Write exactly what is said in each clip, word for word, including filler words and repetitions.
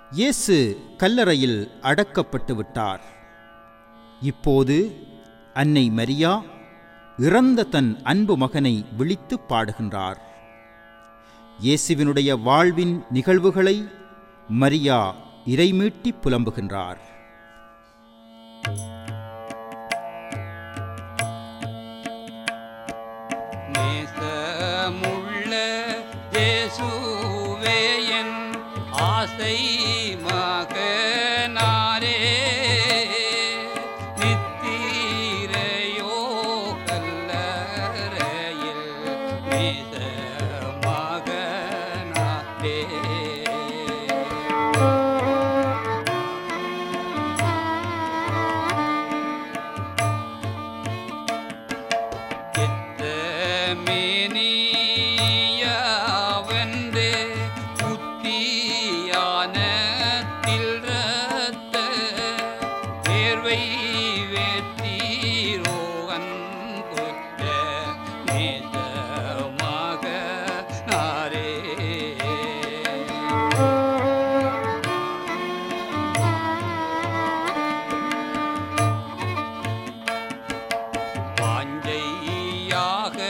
இயேசு கல்லறையில் அடக்கப்பட்டு விட்டார். இப்போது அன்னை மரியா இறந்த தன் அன்பு மகனை விழித்து பாடுகின்றார். இயேசுவினுடைய வாழ்வின் நிகழ்வுகளை மரியா இறைமீட்டி புலம்புகின்றார். நேசமுள்ள இயேசுவே என் ஆசை மகனாரே, நித்திரையோ கல்லறையில் நேச மகனாரே. மேனியவென்று புத்தியான தில்ரத்த தேர்வை வேத்தீரோவன் புத்த நேச மகனாரே. வாஞ்சையாக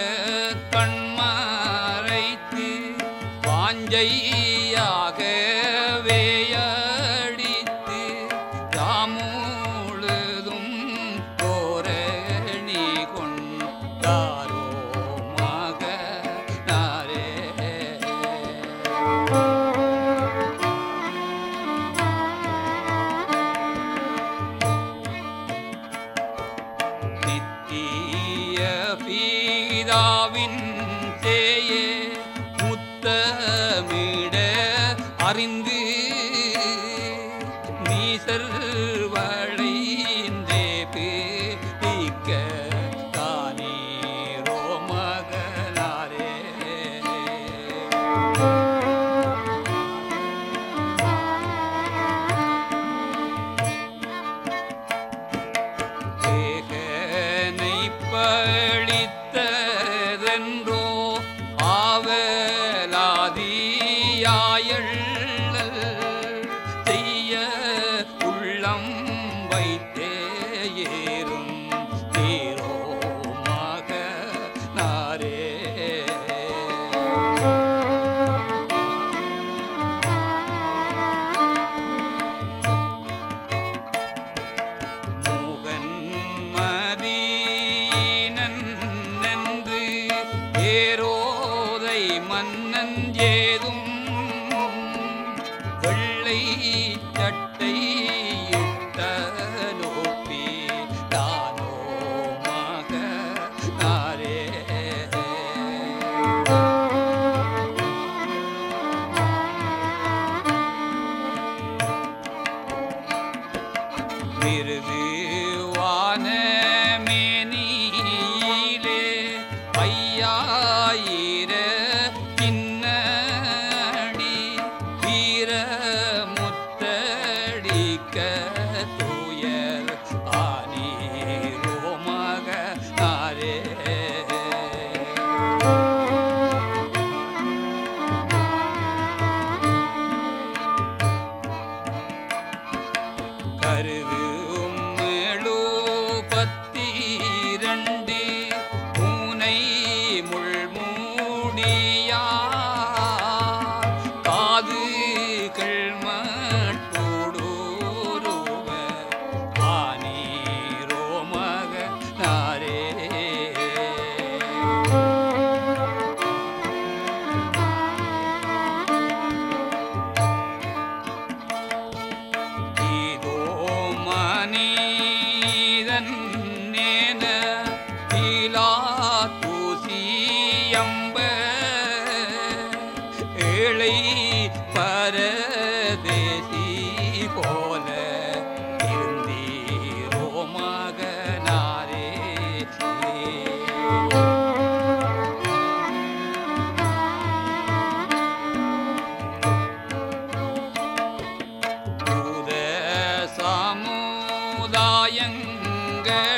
கண்மறைத்து வாஞ்சையாக வேயடித்து தாமுழுதும் கோரணி கொண்டாரோ மகனாரே. நித்திய பீதாவின் சேயே முத்தமிட அறிந்து நீசர் வளைந்தே பிடிக்க தானீரோ மகனாரே. தேகனை பழித்ததென்றோ ஆவலாதியாயள்ளல் செய்ய உள்ளம் வைத்தே ஏறும் தீரோ மகனாரே. மோகன் மதீனன் என்று ஏரோதை மன்னன் ஏதும் வெள்ளை சட்டை இட்ட நோப்பி தானோ மகனாரே. மிருதுவான மேனியிலே ஐயாயிர பின்னடி வீர முத்தடிக்க தூயர் ஆனீரோ மகனாரே. கருவும் எழுபத்திரண்டு பூனை முள்மூடியா காதுகள் மட்டோடுருவ ஆனீரோ மகனாரே. இதோ மனிதன் நேன தூசியம்ப ஏழை பரதேசி போல இருந்தீரோ மகனாரே. தூத சமுதாயங்கள்